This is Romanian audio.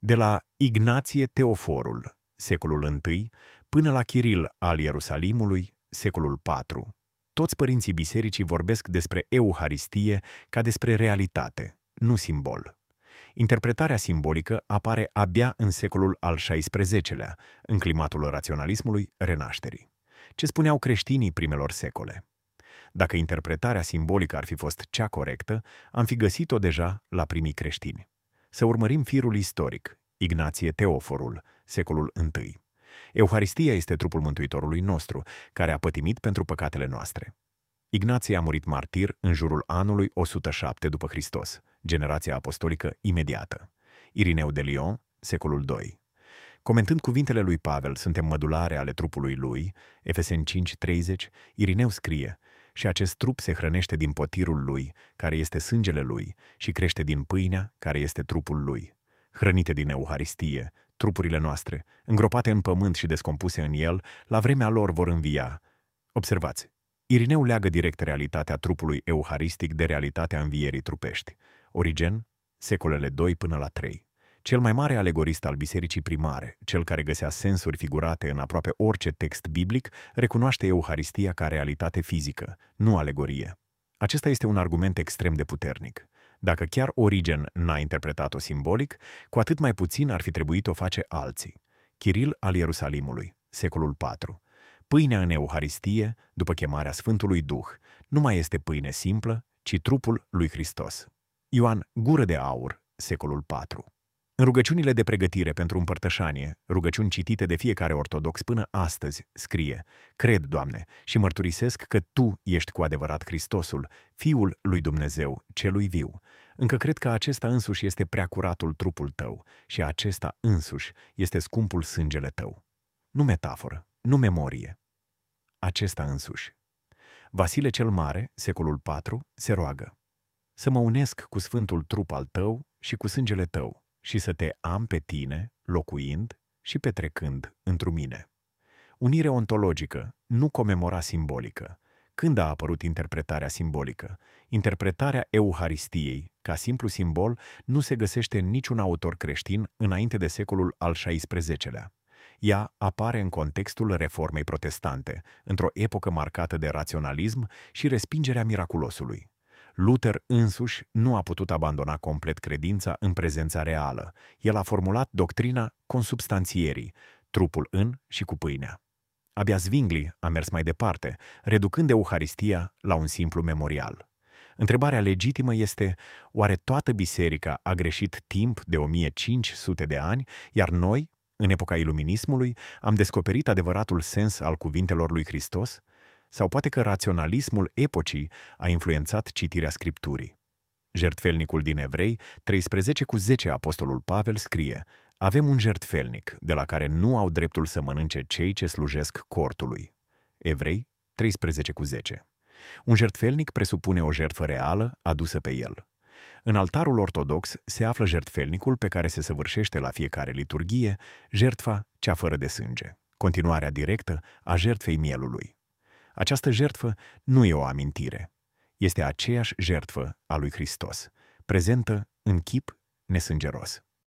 De la Ignație Teoforul, secolul I, până la Chiril al Ierusalimului, secolul IV, toți părinții bisericii vorbesc despre Euharistie ca despre realitate, nu simbol. Interpretarea simbolică apare abia în secolul al XVI-lea, în climatul raționalismului Renașterii. Ce spuneau creștinii primelor secole? Dacă interpretarea simbolică ar fi fost cea corectă, am fi găsit-o deja la primii creștini. Să urmărim firul istoric, Ignație Teoforul, secolul I. Euharistia este trupul Mântuitorului nostru, care a pătimit pentru păcatele noastre. Ignație a murit martir în jurul anului 107 după Hristos, generația apostolică imediată. Irineu de Lyon, secolul II. Comentând cuvintele lui Pavel, suntem mădulare ale trupului lui, Efeseni 5:30, Irineu scrie: și acest trup se hrănește din potirul lui, care este sângele lui, și crește din pâinea, care este trupul lui. Hrănite din Euharistie, trupurile noastre, îngropate în pământ și descompuse în el, la vremea lor vor învia. Observați, Irineu leagă direct realitatea trupului euharistic de realitatea învierii trupești. Origen, secolele 2 până la 3. Cel mai mare alegorist al bisericii primare, cel care găsea sensuri figurate în aproape orice text biblic, recunoaște Euharistia ca realitate fizică, nu alegorie. Acesta este un argument extrem de puternic. Dacă chiar Origen n-a interpretat-o simbolic, cu atât mai puțin ar fi trebuit o face alții. Chiril al Ierusalimului, secolul IV. Pâinea în Euharistie, după chemarea Sfântului Duh, nu mai este pâine simplă, ci trupul lui Hristos. Ioan Gură de Aur, secolul IV. În rugăciunile de pregătire pentru împărtășanie, rugăciuni citite de fiecare ortodox până astăzi, scrie: cred, Doamne, și mărturisesc că Tu ești cu adevărat Hristosul, Fiul lui Dumnezeu, celui viu. Încă cred că acesta însuși este preacuratul trupul Tău și acesta însuși este scumpul sângele Tău. Nu metaforă, nu memorie. Acesta însuși. Vasile cel Mare, secolul IV, se roagă: să mă unesc cu sfântul trup al Tău și cu sângele Tău, și să Te am pe Tine, locuind și petrecând întru mine. Unire ontologică, nu comemora simbolică. Când a apărut interpretarea simbolică? Interpretarea Euharistiei, ca simplu simbol, nu se găsește în niciun autor creștin înainte de secolul al XVI-lea. Ea apare în contextul Reformei protestante, într-o epocă marcată de raționalism și respingerea miraculosului. Luther însuși nu a putut abandona complet credința în prezența reală. El a formulat doctrina consubstanțierii, trupul în și cu pâinea. Abia Zwingli a mers mai departe, reducând Euharistia la un simplu memorial. Întrebarea legitimă este: oare toată biserica a greșit timp de 1500 de ani, iar noi, în epoca iluminismului, am descoperit adevăratul sens al cuvintelor lui Hristos? Sau poate că raționalismul epocii a influențat citirea Scripturii? Jertfelnicul din Evrei 13:10, apostolul Pavel scrie: avem un jertfelnic, de la care nu au dreptul să mănânce cei ce slujesc cortului. Evrei 13:10. Un jertfelnic presupune o jertfă reală adusă pe el. În altarul ortodox se află jertfelnicul pe care se săvârșește la fiecare liturghie, jertfa cea fără de sânge, continuarea directă a jertfei mielului. Această jertfă nu e o amintire. Este aceeași jertfă a lui Hristos, prezentă în chip nesângeros.